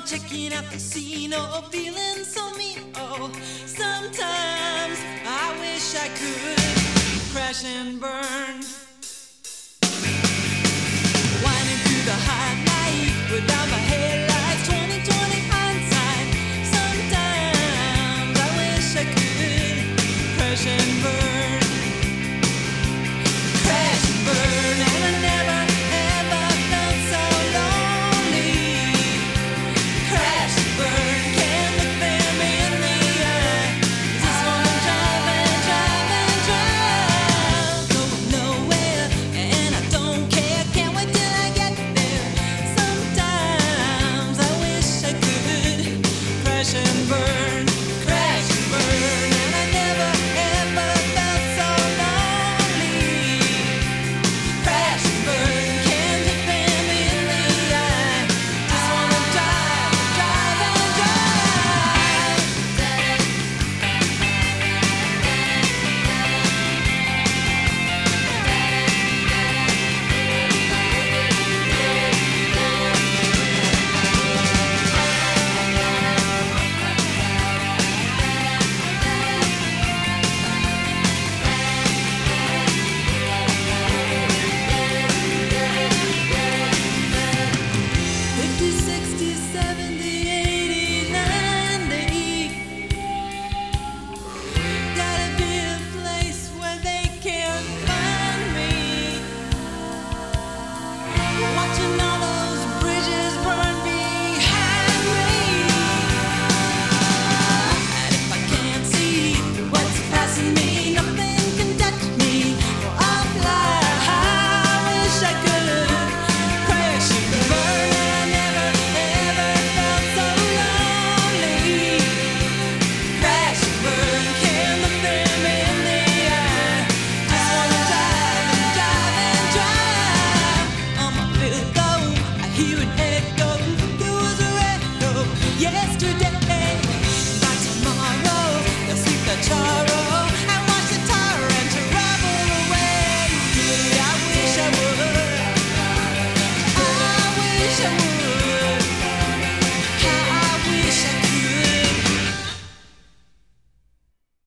checking out the scene, oh, feeling so mean. Oh, sometimes I wish I could crash and burn, winding through the hot night without my headlights. 20/20 hindsight. Sometimes I wish I could crash and burn, crash and burn, and I never ever felt so lonely. Crash and burn, can't look them in the eye. Just wanna drive and drive and drive, going nowhere, and I don't care. Can't wait till I get there. Sometimes I wish I could crash and burn, crash and burn, and I never ever felt so lonely. Crash and burn, can't look them in the eye. Just wanna drive and drive and drive. Fifty, 60, 70, 80, 90. Gotta be a place where they can't find me. Watching all those bridges burn behind me. And if I can't see what's passing me, nothing can touch me. I'll fly high. I wish I could crash and burn, and I never ever felt so lonely. Crash and burn, can't look them in the eye. Just wanna drive and drive and drive. On my pillow, I hear an echo. There was a echo yesterday. By tomorrow, they'll sweep the chart